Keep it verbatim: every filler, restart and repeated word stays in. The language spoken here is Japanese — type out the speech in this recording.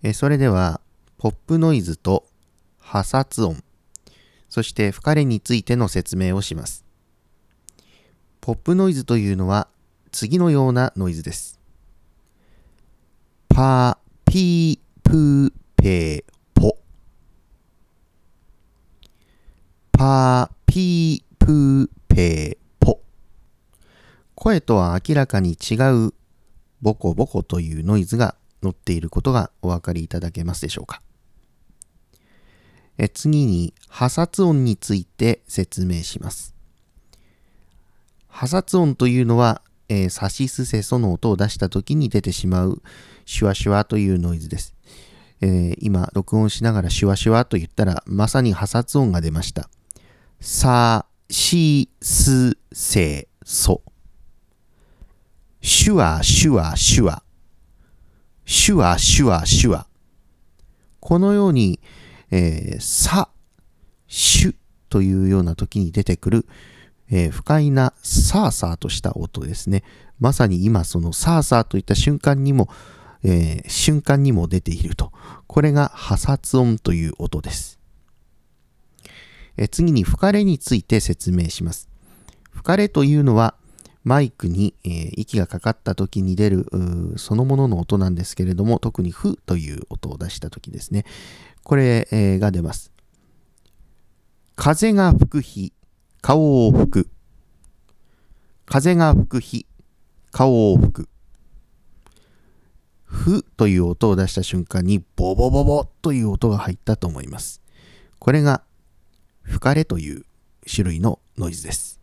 えそれでは、ポップノイズと破殺音、そして吹かれについての説明をします。ポップノイズというのは次のようなノイズです。パー、ピー、プー、ペー、ポ。パー、ピー、プー、ペー、ポ。声とは明らかに違うボコボコというノイズが乗っていることがお分かりいただけますでしょうか。え次に破殺音について説明します。破殺音というのは、えー、サシスセソの音を出した時に出てしまうシュワシュワというノイズです。えー、今録音しながらシュワシュワと言ったらまさに破殺音が出ました。サシスセソ。シュワシュワシュワ。シュワシュワシュワ。このように、えー、サ、シュというような時に出てくる、えー、不快なサーサーとした音ですね。まさに今そのサーサーといった瞬間にも、えー、瞬間にも出ていると。これが破殺音という音です。えー、次に吹かれについて説明します。吹かれというのはマイクに、えー、息がかかった時に出るそのものの音なんですけれども、特にフという音を出した時ですね。これ、えー、が出ます。風が吹く日、顔を吹く。風が吹く日、顔を吹く。ふという音を出した瞬間にボボボボという音が入ったと思います。これが吹かれという種類のノイズです。